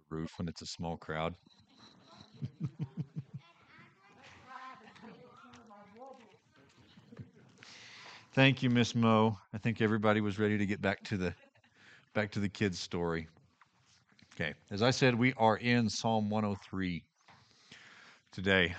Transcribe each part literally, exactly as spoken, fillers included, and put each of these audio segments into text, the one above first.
roof when it's a small crowd. Thank you, Miss Mo. I think everybody was ready to get back to the back to the kids' story. Okay, as I said, we are in Psalm one oh three today.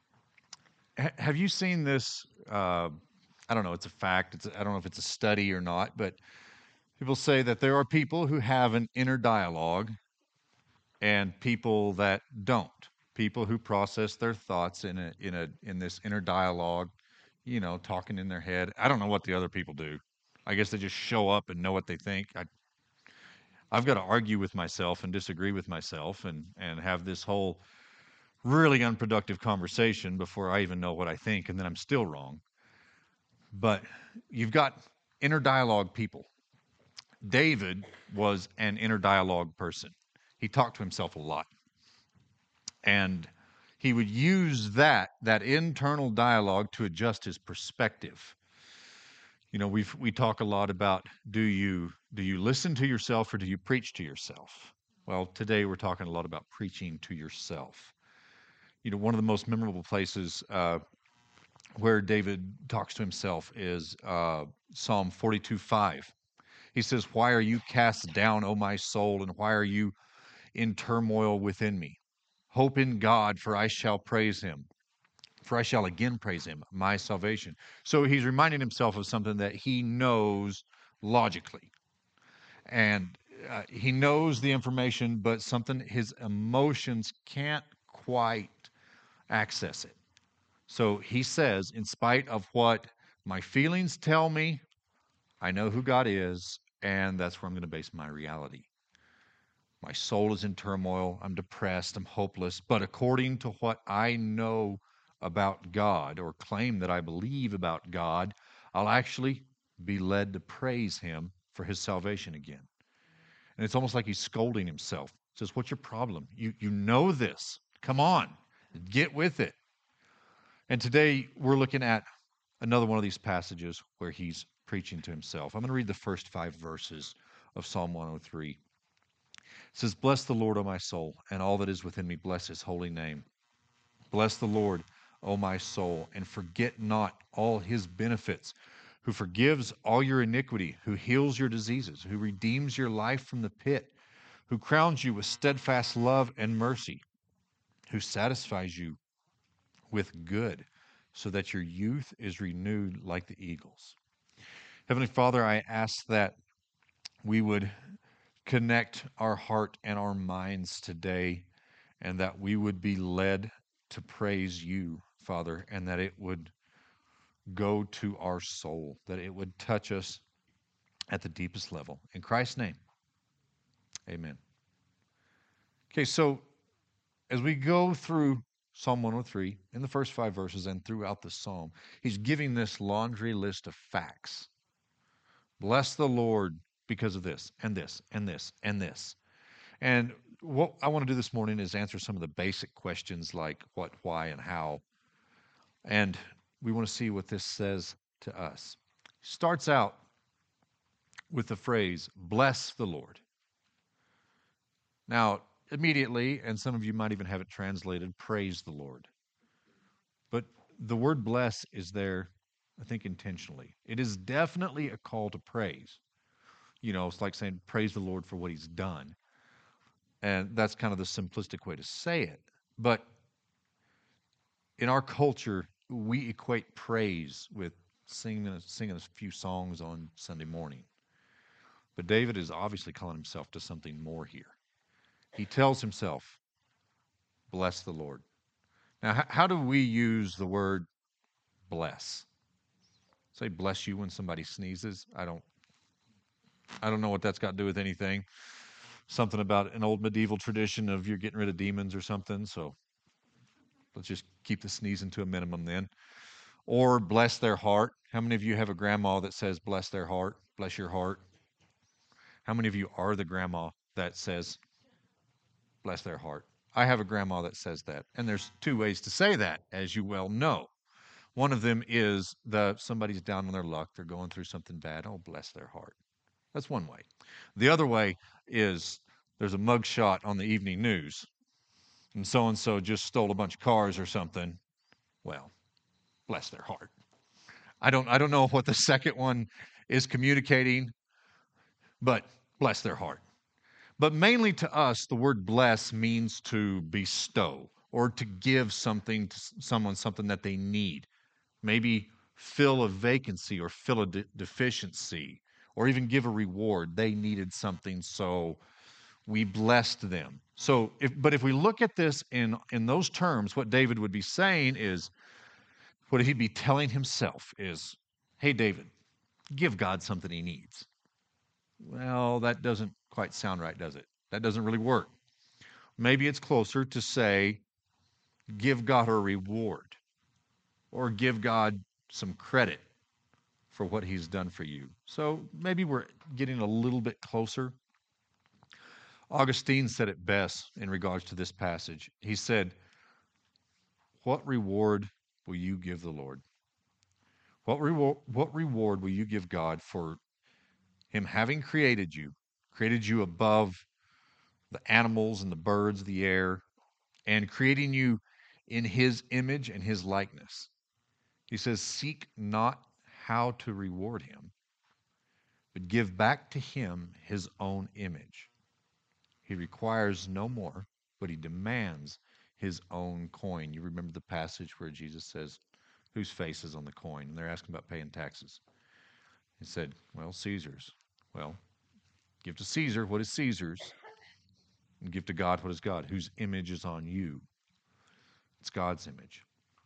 Ha- have you seen this? Uh, I don't know. It's a fact. It's I don't know if it's a study or not, but people say that there are people who have an inner dialogue and people that don't. People who process their thoughts in a in a in this inner dialogue, you know, talking in their head. I don't know what the other people do. I guess they just show up and know what they think. I, I've got to argue with myself and disagree with myself and and have this whole really unproductive conversation before I even know what I think, and then I'm still wrong. But you've got inner dialogue people. David was an inner dialogue person. He talked to himself a lot. And he would use that that internal dialogue to adjust his perspective. You know, we we talk a lot about do you do you listen to yourself or do you preach to yourself? Well, today we're talking a lot about preaching to yourself. You know, one of the most memorable places uh, where David talks to himself is uh, Psalm forty-two five. He says, "Why are you cast down, O my soul, and why are you in turmoil within me? Hope in God, for I shall praise him. For I shall again praise him, my salvation." So he's reminding himself of something that he knows logically. And uh, he knows the information, but something his emotions can't quite access it. So he says, in spite of what my feelings tell me, I know who God is, and that's where I'm going to base my reality. My soul is in turmoil. I'm depressed. I'm hopeless. But according to what I know about God or claim that I believe about God, I'll actually be led to praise Him for His salvation again. And it's almost like he's scolding himself. He says, "What's your problem? You, you know this. Come on, get with it." And today we're looking at another one of these passages where he's preaching to himself. I'm going to read the first five verses of Psalm one oh three. It says, "Bless the Lord, O my soul, and all that is within me, bless his holy name. Bless the Lord, O my soul, and forget not all his benefits, who forgives all your iniquity, who heals your diseases, who redeems your life from the pit, who crowns you with steadfast love and mercy, who satisfies you with good, so that your youth is renewed like the eagles." Heavenly Father, I ask that we would connect our heart and our minds today, and that we would be led to praise you, Father, and that it would go to our soul, that it would touch us at the deepest level. In Christ's name, amen. Okay, so as we go through Psalm one oh three, in the first five verses and throughout the psalm, he's giving this laundry list of facts. Bless the Lord because of this, and this, and this, and this. And what I want to do this morning is answer some of the basic questions like what, why, and how. And we want to see what this says to us. Starts out with the phrase, "Bless the Lord." Now, immediately, and some of you might even have it translated, "Praise the Lord." But the word bless is there, I think, intentionally. It is definitely a call to praise. You know, it's like saying, praise the Lord for what he's done. And that's kind of the simplistic way to say it. But in our culture, we equate praise with singing, singing a few songs on Sunday morning. But David is obviously calling himself to something more here. He tells himself, bless the Lord. Now, h- how do we use the word bless? Say bless you when somebody sneezes? I don't I don't know what that's got to do with anything. Something about an old medieval tradition of you're getting rid of demons or something. So let's just keep the sneezing to a minimum then. Or bless their heart. How many of you have a grandma that says bless their heart? Bless your heart. How many of you are the grandma that says bless their heart? I have a grandma that says that. And there's two ways to say that, as you well know. One of them is the somebody's down on their luck, they're going through something bad. Oh, bless their heart. That's one way. The other way is there's a mugshot on the evening news, and so-and-so just stole a bunch of cars or something, well, bless their heart. I don't, I don't know what the second one is communicating, but bless their heart. But mainly to us, the word bless means to bestow or to give something to someone, something that they need. Maybe fill a vacancy or fill a de- deficiency or even give a reward. They needed something, so we blessed them. So, if, but if we look at this in, in those terms, what David would be saying is, what he'd be telling himself is, hey, David, give God something he needs. Well, that doesn't quite sound right, does it? That doesn't really work. Maybe it's closer to say, give God a reward or give God some credit for what he's done for you. So maybe we're getting a little bit closer. Augustine said it best in regards to this passage. He said, what reward will you give the Lord? What, reward, what reward will you give God for him having created you, created you above the animals and the birds of the air, and creating you in his image and his likeness? He says, seek not how to reward him, but give back to him his own image. He requires no more, but he demands his own coin. You remember the passage where Jesus says, whose face is on the coin? And they're asking about paying taxes. He said, well, Caesar's. Well, give to Caesar what is Caesar's, and give to God what is God, whose image is on you. It's God's image.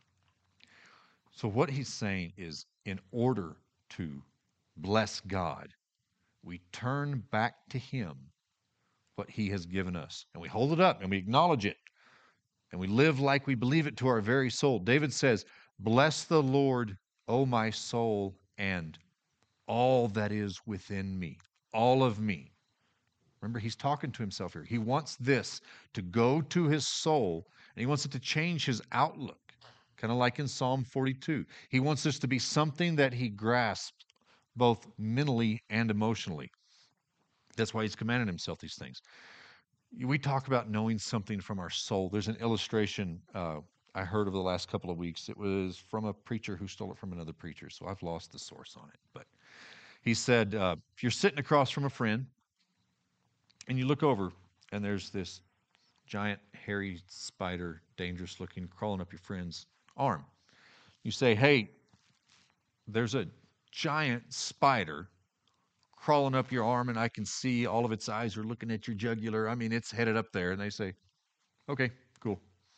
So what he's saying is, in order to bless God, we turn back to him what he has given us, and we hold it up and we acknowledge it, and we live like we believe it to our very soul. David says, bless the Lord, O my soul, and all that is within me, all of me. Remember, he's talking to himself here. He wants this to go to his soul, and he wants it to change his outlook, kind of like in Psalm forty-two. He wants this to be something that he grasps both mentally and emotionally. That's why he's commanded himself these things. We talk about knowing something from our soul. There's an illustration uh, I heard over the last couple of weeks. It was from a preacher who stole it from another preacher, so I've lost the source on it. But he said, uh, if you're sitting across from a friend and you look over and there's this giant, hairy spider, dangerous looking, crawling up your friend's arm. You say, hey, there's a giant spider crawling up your arm, and I can see all of its eyes are looking at your jugular. I mean, it's headed up there. And they say, okay, cool.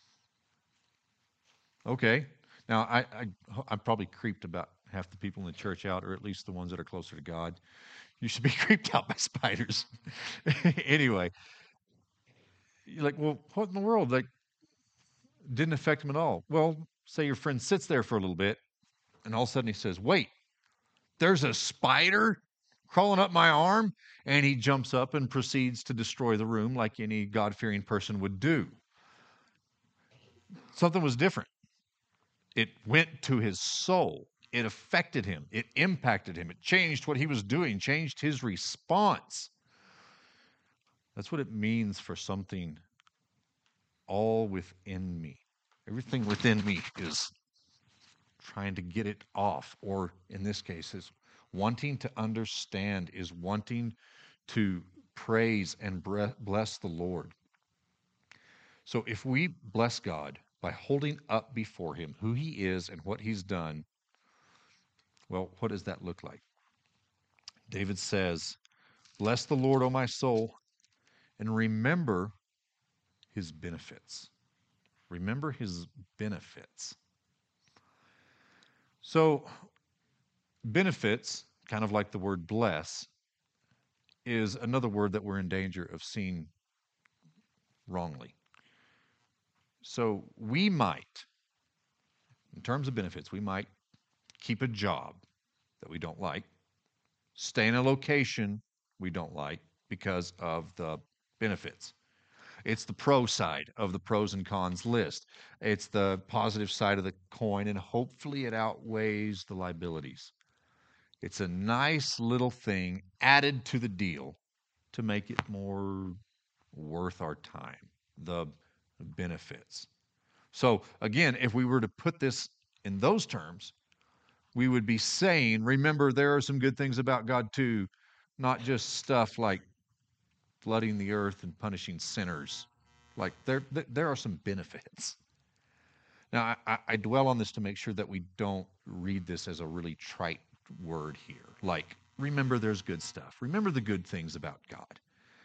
Okay. Now, I, I, I'm probably creeped about half the people in the church out, or at least the ones that are closer to God. You should be creeped out by spiders. Anyway, you're like, well, what in the world? Like, didn't affect him at all. Well, say your friend sits there for a little bit, and all of a sudden he says, wait, there's a spider crawling up my arm? And he jumps up and proceeds to destroy the room like any God-fearing person would do. Something was different. It went to his soul. It affected him. It impacted him. It changed what he was doing, changed his response. That's what it means for something all within me. Everything within me is trying to get it off, or in this case, is wanting to understand, is wanting to praise and bless the Lord. So if we bless God by holding up before him who he is and what he's done, well, what does that look like? David says, bless the Lord, O my soul, and remember his benefits. Remember his benefits. So, benefits, kind of like the word bless, is another word that we're in danger of seeing wrongly. So, we might, in terms of benefits, we might keep a job that we don't like, stay in a location we don't like because of the benefits. It's the pro side of the pros and cons list. It's the positive side of the coin, and hopefully it outweighs the liabilities. It's a nice little thing added to the deal to make it more worth our time, the benefits. So, again, if we were to put this in those terms, we would be saying, remember, there are some good things about God too, not just stuff like flooding the earth and punishing sinners. Like there, there are some benefits. Now, I, I dwell on this to make sure that we don't read this as a really trite word here. Like, remember, there's good stuff. Remember the good things about God.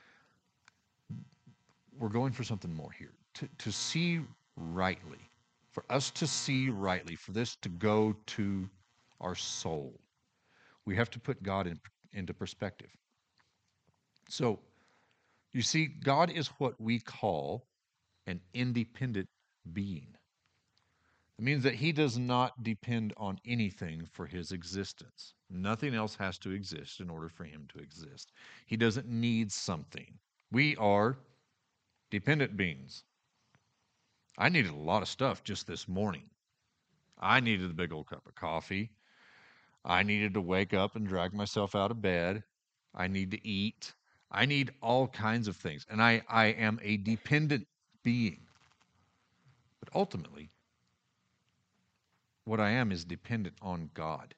We're going for something more here. To, to see rightly, for us to see rightly, for this to go to our soul, we have to put God in, into perspective. So, you see, God is what we call an independent being. It means that he does not depend on anything for his existence. Nothing else has to exist in order for him to exist. He doesn't need something. We are dependent beings. I needed a lot of stuff just this morning. I needed a big old cup of coffee. I needed to wake up and drag myself out of bed. I need to eat. I need all kinds of things. And I, I am a dependent being. But ultimately, what I am is dependent on God.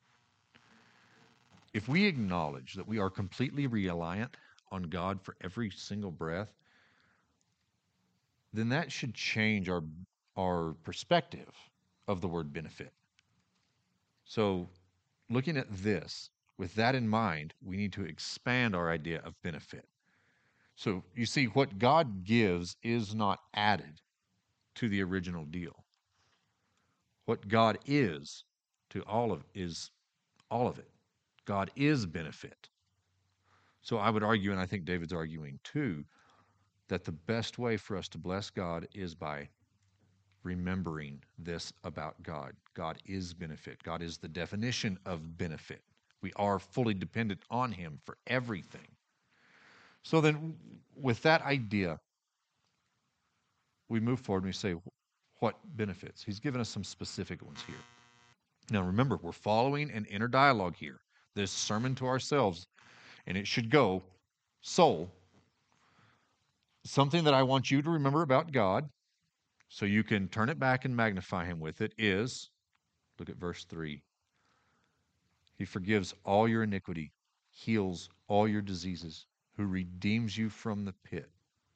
If we acknowledge that we are completely reliant on God for every single breath, then that should change our, our perspective of the word benefit. So, looking at this, with that in mind, we need to expand our idea of benefit. So, you see, what God gives is not added to the original deal. What God is to all of is all of it. God is benefit. So I would argue, and I think David's arguing too, that the best way for us to bless God is by remembering this about God. God is benefit. God is the definition of benefit. We are fully dependent on him for everything. So then, with that idea, we move forward and we say, what benefits? He's given us some specific ones here. Now remember, we're following an inner dialogue here. This sermon to ourselves, and it should go, soul, something that I want you to remember about God, so you can turn it back and magnify him with it, is, look at verse three. He forgives all your iniquity, heals all your diseases, who redeems you from the pit.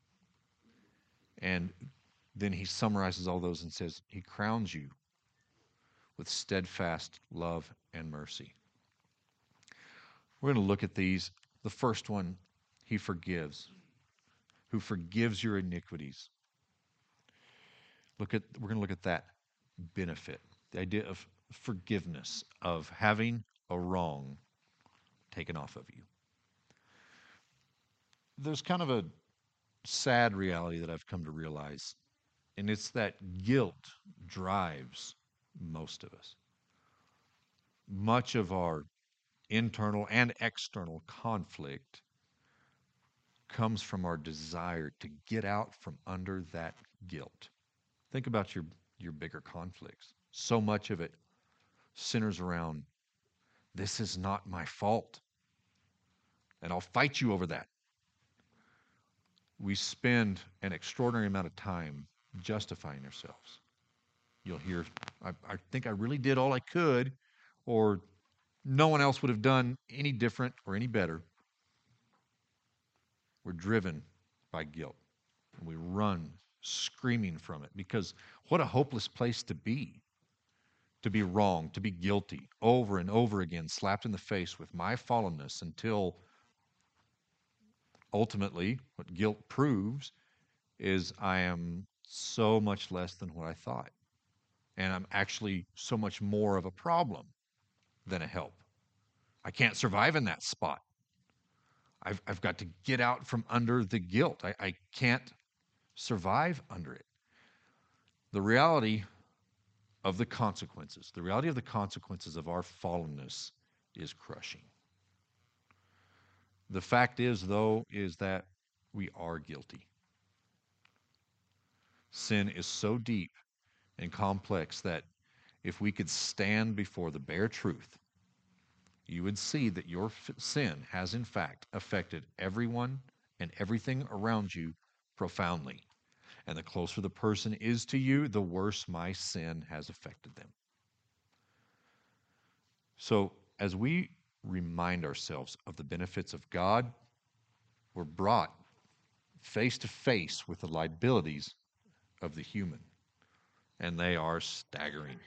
And then he summarizes all those and says, he crowns you with steadfast love and mercy. We're going to look at these. The first one, he forgives, who forgives your iniquities. Look at, we're going to look at that benefit, the idea of forgiveness, of having a wrong taken off of you. There's kind of a sad reality that I've come to realize, and it's that guilt drives most of us. Much of our internal and external conflict comes from our desire to get out from under that guilt. Think about your, your bigger conflicts. So much of it centers around, this is not my fault, and I'll fight you over that. We spend an extraordinary amount of time justifying ourselves. You'll hear, I, I think I really did all I could, or no one else would have done any different or any better. We're driven by guilt, and we run screaming from it, because what a hopeless place to be. To be wrong, to be guilty, over and over again, slapped in the face with my fallenness, until ultimately what guilt proves is I am so much less than what I thought. And I'm actually so much more of a problem than a help. I can't survive in that spot. I've, I've got to get out from under the guilt. I, I can't survive under it. The reality of the consequences, the reality of the consequences of our fallenness is crushing. The fact is, though, is that we are guilty. Sin is so deep and complex that if we could stand before the bare truth, you would see that your f- sin has in fact affected everyone and everything around you profoundly. And the closer the person is to you, the worse my sin has affected them. So, as we remind ourselves of the benefits of God, we're brought face to face with the liabilities of the human, and they are staggering.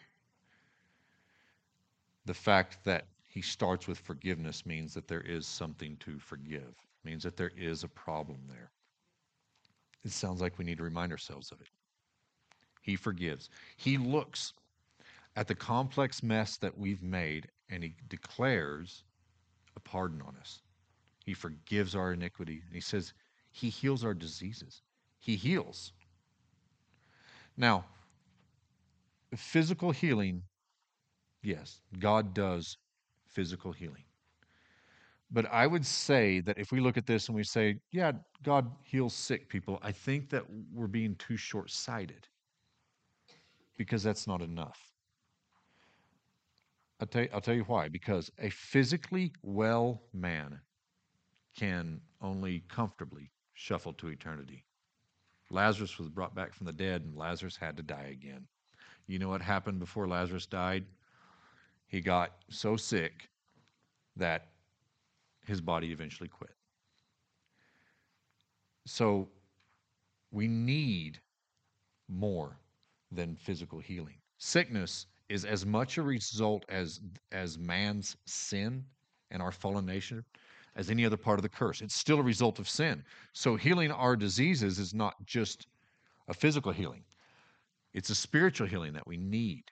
The fact that he starts with forgiveness means that there is something to forgive, means that there is a problem there. It sounds like we need to remind ourselves of it. He forgives. He looks at the complex mess that we've made, and he declares a pardon on us. He forgives our iniquity, and he says he heals our diseases. He heals. Now, physical healing, yes, God does physical healing. But I would say that if we look at this and we say, yeah, God heals sick people, I think that we're being too short-sighted, because that's not enough. I'll tell you, I'll tell you why. Because a physically well man can only comfortably shuffle to eternity. Lazarus was brought back from the dead, and Lazarus had to die again. You know what happened before Lazarus died? He got so sick that his body eventually quit. So we need more than physical healing. Sickness is as much a result as as man's sin and our fallen nature as any other part of the curse. It's still a result of sin. So healing our diseases is not just a physical healing. It's a spiritual healing that we need.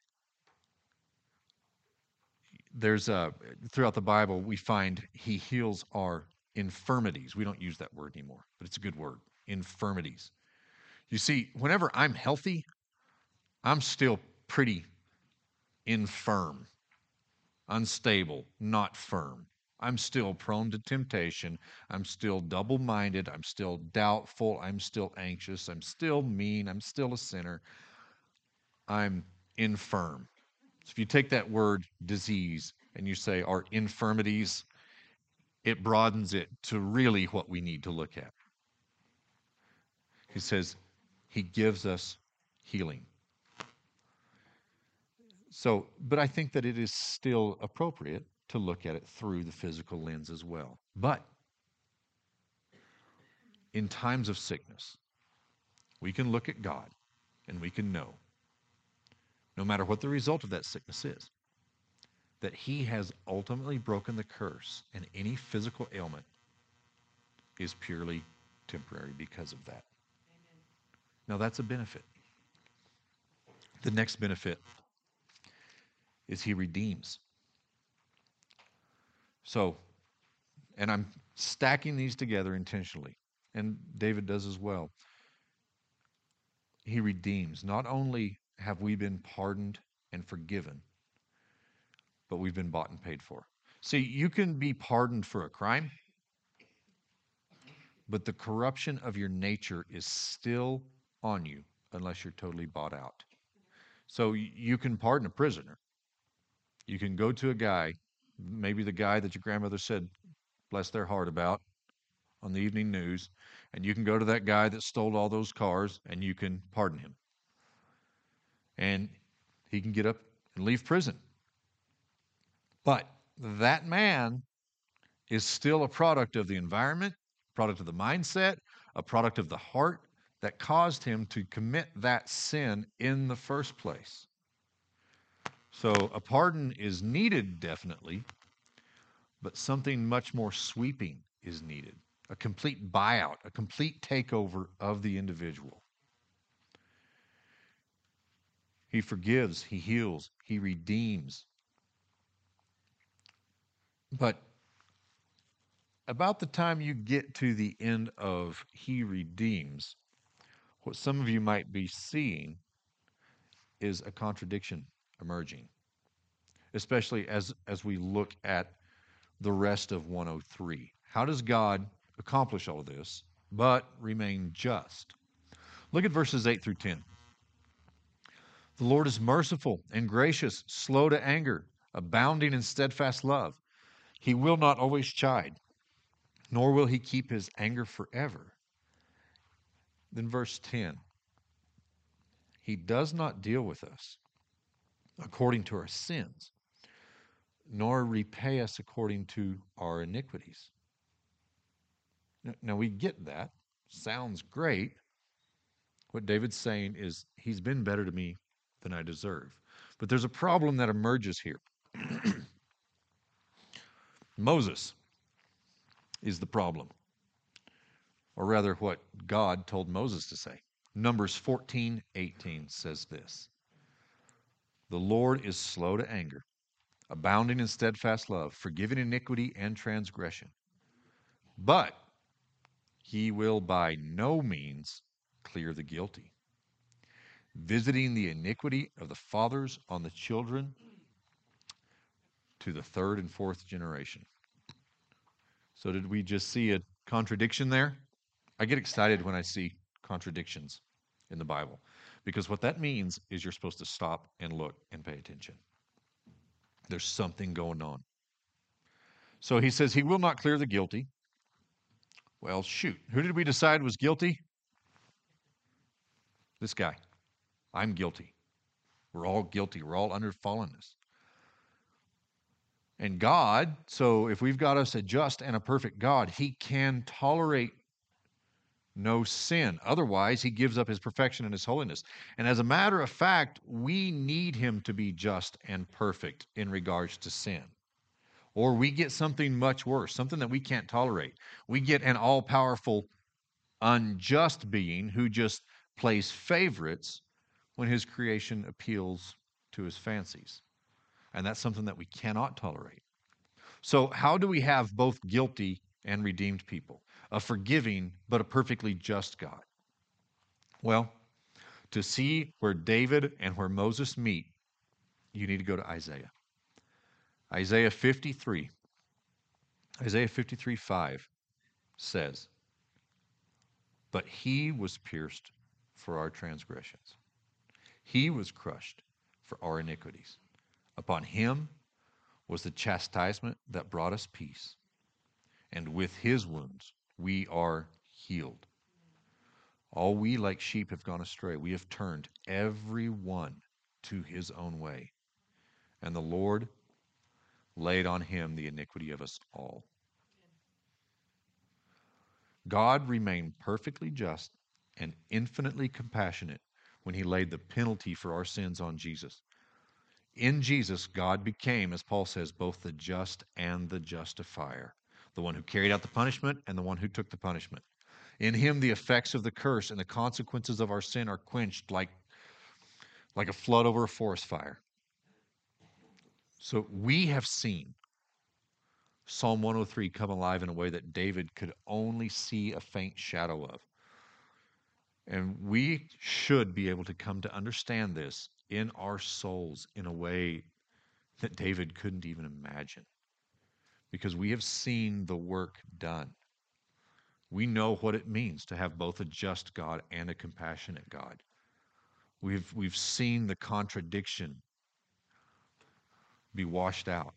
There's a throughout the Bible we find he heals our infirmities. We don't use that word anymore, but it's a good word. Infirmities. You see, whenever I'm healthy, I'm still pretty infirm, unstable, not firm. I'm still prone to temptation. I'm still double-minded. I'm still doubtful. I'm still anxious. I'm still mean. I'm still a sinner. I'm infirm. So if you take that word disease and you say our infirmities, it broadens it to really what we need to look at. He says he gives us healing. So, but I think that it is still appropriate to look at it through the physical lens as well. But in times of sickness, we can look at God and we can know, no matter what the result of that sickness is, that he has ultimately broken the curse, and any physical ailment is purely temporary because of that. Now, that's a benefit. The next benefit is he redeems. So, and I'm stacking these together intentionally, and David does as well. He redeems. Not only have we been pardoned and forgiven, but we've been bought and paid for. See, you can be pardoned for a crime, but the corruption of your nature is still on you unless you're totally bought out. So you can pardon a prisoner. You can go to a guy, maybe the guy that your grandmother said, bless their heart, about on the evening news, and you can go to that guy that stole all those cars and you can pardon him. And he can get up and leave prison. But that man is still a product of the environment, product of the mindset, a product of the heart that caused him to commit that sin in the first place. So a pardon is needed, definitely, but something much more sweeping is needed. A complete buyout, a complete takeover of the individual. He forgives, he heals, he redeems. But about the time you get to the end of he redeems, what some of you might be seeing is a contradiction emerging, especially as, as we look at the rest of one oh three. How does God accomplish all of this, but remain just? Look at verses eight through ten. The Lord is merciful and gracious, slow to anger, abounding in steadfast love. He will not always chide. nor will he keep his anger forever. Then verse ten, he does not deal with us according to our sins, nor repay us according to our iniquities. Now we get that. Sounds great. What David's saying is he's been better to me than I deserve. But there's a problem that emerges here. Moses is the problem. Or rather, what God told Moses to say. Numbers fourteen eighteen says this: the Lord is slow to anger, abounding in steadfast love, forgiving iniquity and transgression. But he will by no means clear the guilty, visiting the iniquity of the fathers on the children to the third and fourth generation. So did we just see a contradiction there? I get excited when I see contradictions in the Bible, because what that means is you're supposed to stop and look and pay attention. There's something going on. So he says he will not clear the guilty. Well, shoot, who did we decide was guilty? This guy. I'm guilty. We're all guilty. We're all under fallenness. And God, so if we've got us a just and a perfect God, he can tolerate no sin. Otherwise, he gives up his perfection and his holiness. And as a matter of fact, we need him to be just and perfect in regards to sin. Or we get something much worse, something that we can't tolerate. We get an all-powerful, unjust being who just plays favorites when his creation appeals to his fancies. And that's something that we cannot tolerate. So how do we have both guilty and redeemed people? A forgiving but a perfectly just God? Well, to see where David and where Moses meet, you need to go to Isaiah. Isaiah fifty-three. Isaiah fifty-three five says, but he was pierced for our transgressions. He was crushed for our iniquities. Upon him was the chastisement that brought us peace, and with his wounds we are healed. All we like sheep have gone astray. We have turned every one to his own way, and the Lord laid on him the iniquity of us all. God remained perfectly just and infinitely compassionate when he laid the penalty for our sins on Jesus. In Jesus, God became, as Paul says, both the just and the justifier, the one who carried out the punishment and the one who took the punishment. In him, the effects of the curse and the consequences of our sin are quenched like, like a flood over a forest fire. So we have seen Psalm one oh three come alive in a way that David could only see a faint shadow of. And we should be able to come to understand this in our souls in a way that David couldn't even imagine, because we have seen the work done. We know what it means to have both a just God and a compassionate God. We've, we've seen the contradiction be washed out.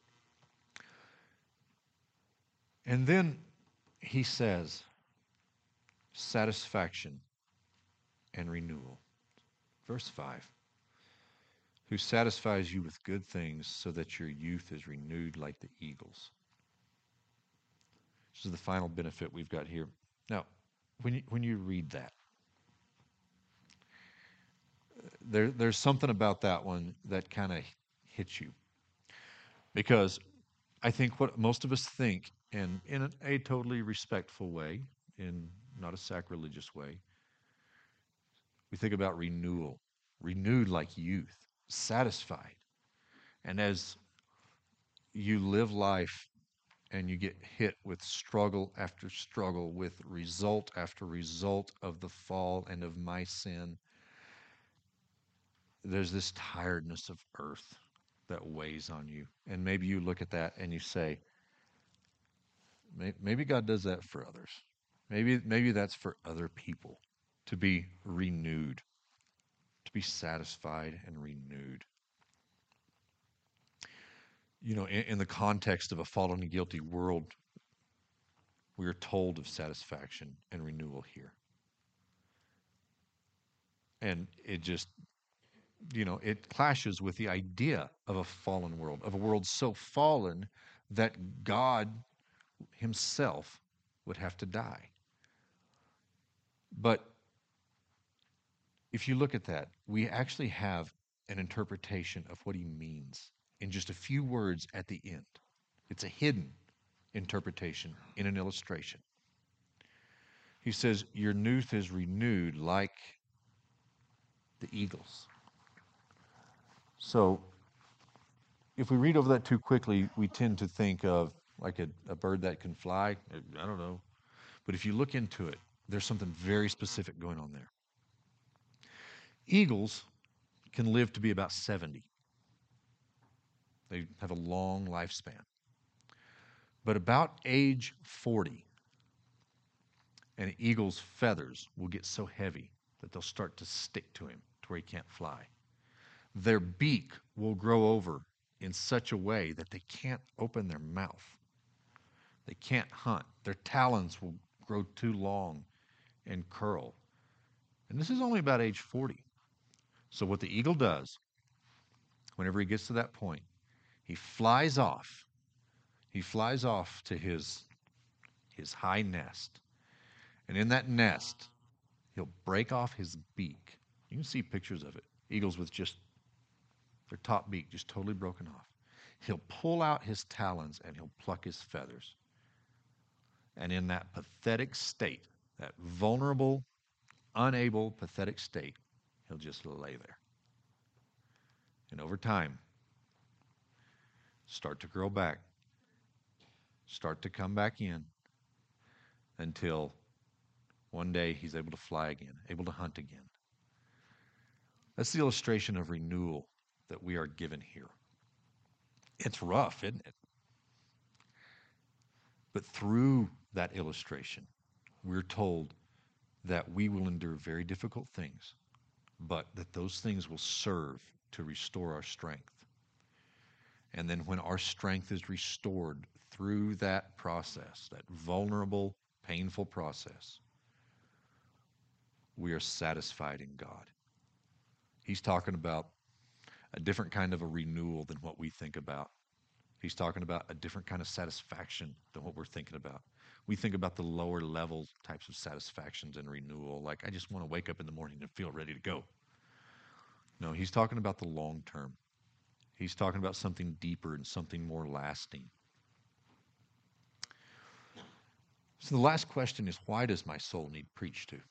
And then he says, satisfaction and renewal. Verse five, who satisfies you with good things so that your youth is renewed like the eagles. This is the final benefit we've got here. Now, when you, when you read that, there, there's something about that one that kind of hits you. Because I think what most of us think, and in a totally respectful way, in not a sacrilegious way, we think about renewal, renewed like youth, satisfied. And as you live life and you get hit with struggle after struggle, with result after result of the fall and of my sin, there's this tiredness of earth that weighs on you. And maybe you look at that and you say, maybe God does that for others. Maybe, maybe that's for other people, to be renewed, to be satisfied and renewed. You know, in, in the context of a fallen and guilty world, we are told of satisfaction and renewal here. And it just, you know, it clashes with the idea of a fallen world, of a world so fallen that God himself would have to die. But if you look at that, we actually have an interpretation of what he means in just a few words at the end. It's a hidden interpretation in an illustration. He says, your youth is renewed like the eagles. So if we read over that too quickly, we tend to think of like a, a bird that can fly. I don't know. But if you look into it, there's something very specific going on there. Eagles can live to be about seventy. They have a long lifespan. But about age forty, an eagle's feathers will get so heavy that they'll start to stick to him to where he can't fly. Their beak will grow over in such a way that they can't open their mouth. They can't hunt. Their talons will grow too long and curl. And this is only about age forty. So what the eagle does, whenever he gets to that point, he flies off. He flies off to his, his high nest. And in that nest, he'll break off his beak. You can see pictures of it. Eagles with just their top beak just totally broken off. He'll pull out his talons and he'll pluck his feathers. And in that pathetic state, that vulnerable, unable, pathetic state, he'll just lay there. And over time, start to grow back, start to come back in until one day he's able to fly again, able to hunt again. That's the illustration of renewal that we are given here. It's rough, isn't it? But through that illustration, we're told that we will endure very difficult things, but that those things will serve to restore our strength. And then when our strength is restored through that process, that vulnerable, painful process, we are satisfied in God. He's talking about a different kind of a renewal than what we think about. He's talking about a different kind of satisfaction than what we're thinking about. We think about the lower level types of satisfactions and renewal, like I just want to wake up in the morning and feel ready to go. No, he's talking about the long term. He's talking about something deeper and something more lasting. So the last question is, why does my soul need preached to?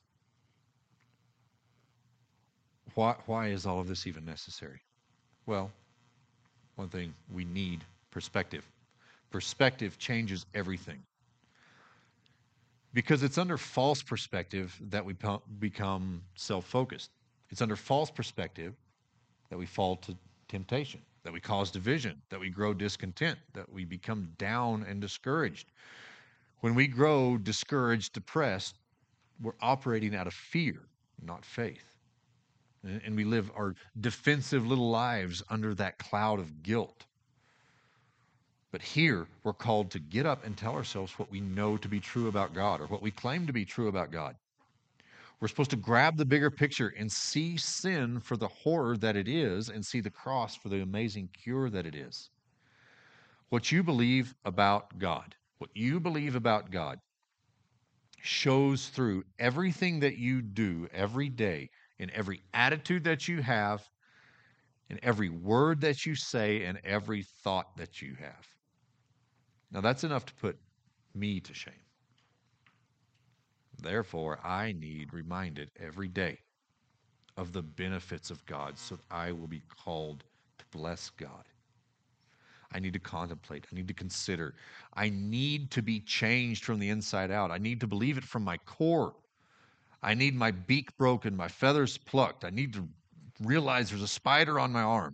Why, why is all of this even necessary? Well, one thing, we need perspective. Perspective changes everything. Because it's under false perspective that we become self-focused. It's under false perspective that we fall to temptation, that we cause division, that we grow discontent, that we become down and discouraged. When we grow discouraged, depressed, we're operating out of fear, not faith. And we live our defensive little lives under that cloud of guilt. But here, we're called to get up and tell ourselves what we know to be true about God, or what we claim to be true about God. We're supposed to grab the bigger picture and see sin for the horror that it is, and see the cross for the amazing cure that it is. What you believe about God, what you believe about God, shows through everything that you do every day, in every attitude that you have, in every word that you say, and every thought that you have. Now that's enough to put me to shame. Therefore, I need reminded every day of the benefits of God so that I will be called to bless God. I need to contemplate. I need to consider. I need to be changed from the inside out. I need to believe it from my core. I need my beak broken, my feathers plucked. I need to realize there's a spider on my arm.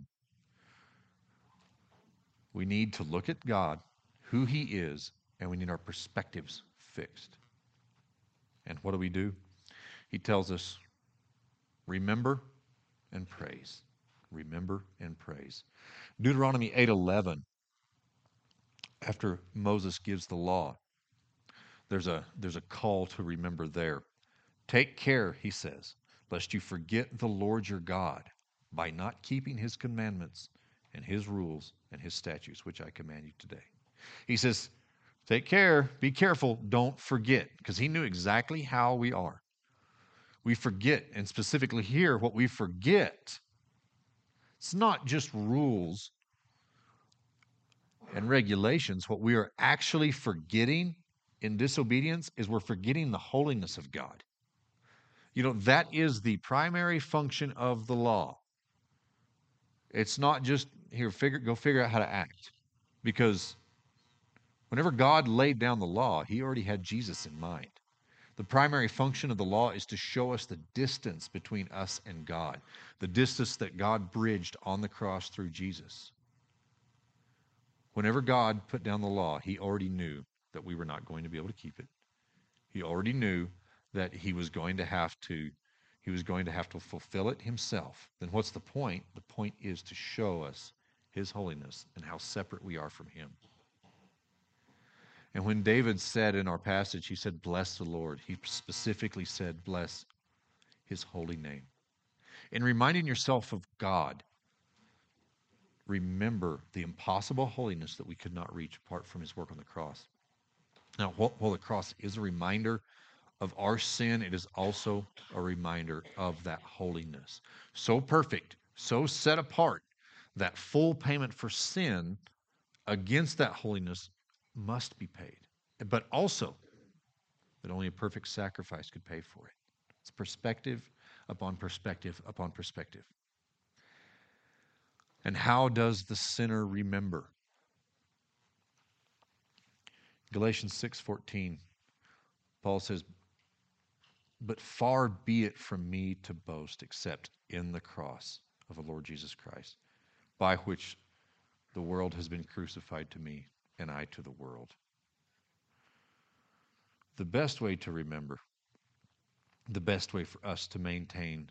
We need to look at God, who he is, and we need our perspectives fixed. And what do we do? He tells us, remember and praise. Remember and praise. Deuteronomy eight eleven, after Moses gives the law, There's a, there's a call to remember there. Take care, he says, lest you forget the Lord your God by not keeping his commandments and his rules and his statutes, which I command you today. He says, take care, be careful, don't forget, because he knew exactly how we are. We forget, and specifically here, what we forget, it's not just rules and regulations. What we are actually forgetting in disobedience is we're forgetting the holiness of God. You know, that is the primary function of the law. It's not just, here, figure, go figure out how to act. Because whenever God laid down the law, he already had Jesus in mind. The primary function of the law is to show us the distance between us and God, the distance that God bridged on the cross through Jesus. Whenever God put down the law, he already knew that we were not going to be able to keep it. He already knew that he was going to have to he was going to have to fulfill it himself. Then what's the point? The point is to show us his holiness and how separate we are from him. And when David said in our passage, he said, bless the Lord, he specifically said, bless his holy name. In reminding yourself of God, remember the impossible holiness that we could not reach apart from his work on the cross. Now, while the cross is a reminder of our sin, it is also a reminder of that holiness. So perfect, so set apart, that full payment for sin against that holiness must be paid. But also, that only a perfect sacrifice could pay for it. It's perspective upon perspective upon perspective. And how does the sinner remember? Galatians six fourteen, Paul says, but far be it from me to boast except in the cross of the Lord Jesus Christ, by which the world has been crucified to me and I to the world. The best way to remember, the best way for us to maintain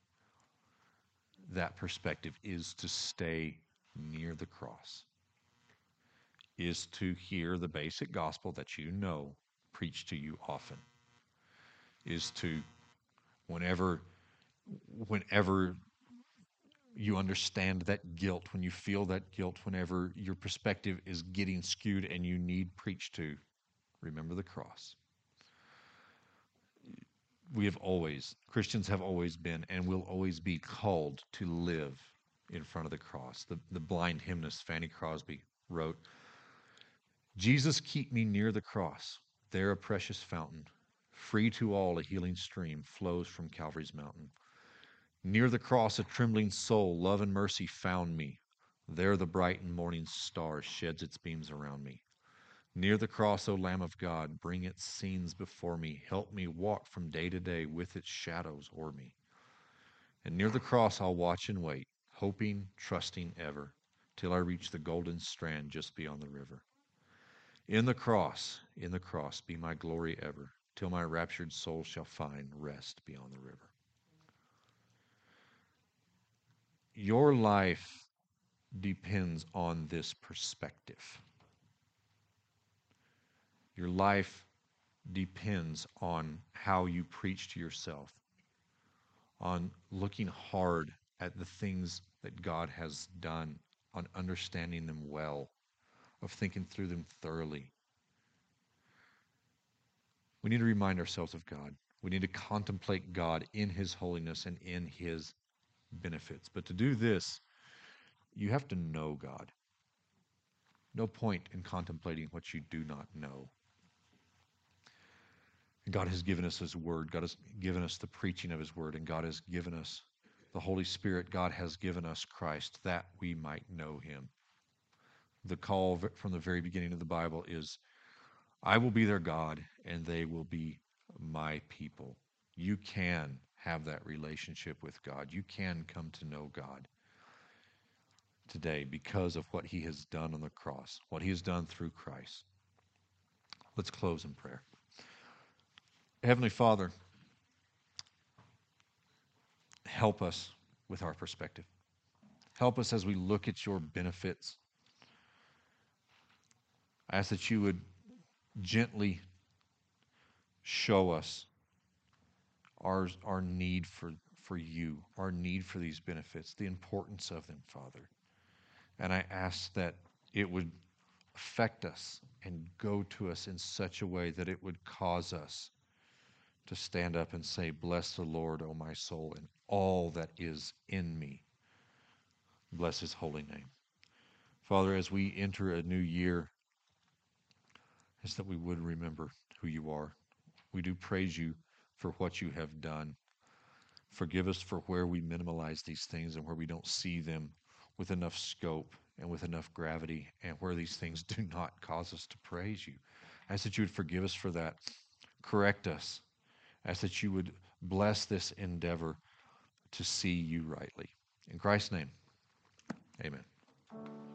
that perspective is to stay near the cross, is to hear the basic gospel that you know preached to you often, is to whenever whenever you understand that guilt, when you feel that guilt, whenever your perspective is getting skewed and you need preached to, remember the cross. We have always, Christians have always been and will always be called to live in front of the cross. The, the blind hymnist Fanny Crosby wrote, Jesus, keep me near the cross, there a precious fountain, free to all a healing stream flows from Calvary's mountain. Near the cross a trembling soul, love and mercy found me. There the bright and morning star sheds its beams around me. Near the cross, O Lamb of God, bring its scenes before me. Help me walk from day to day with its shadows o'er me. And near the cross I'll watch and wait, hoping, trusting ever, till I reach the golden strand just beyond the river. In the cross, in the cross, be my glory ever, till my raptured soul shall find rest beyond the river. Your life depends on this perspective. Your life depends on how you preach to yourself, on looking hard at the things that God has done, on understanding them well, of thinking through them thoroughly. We need to remind ourselves of God. We need to contemplate God in his holiness and in his benefits. But to do this, you have to know God. No point in contemplating what you do not know. God has given us his word. God has given us the preaching of his word, and God has given us the Holy Spirit. God has given us Christ that we might know him. The call from the very beginning of the Bible is, I will be their God, and they will be my people. You can have that relationship with God. You can come to know God today because of what he has done on the cross, what he has done through Christ. Let's close in prayer. Heavenly Father, help us with our perspective. Help us as we look at your benefits. I ask that you would gently show us our, our need for, for you, our need for these benefits, the importance of them, Father. And I ask that it would affect us and go to us in such a way that it would cause us to stand up and say, "Bless the Lord, O my soul, and all that is in me. Bless his holy name." Father, as we enter a new year, is that we would remember who you are. We do praise you for what you have done. Forgive us for where we minimalize these things and where we don't see them with enough scope and with enough gravity, and where these things do not cause us to praise you. I ask that you would forgive us for that. Correct us. I ask that you would bless this endeavor to see you rightly. In Christ's name, amen.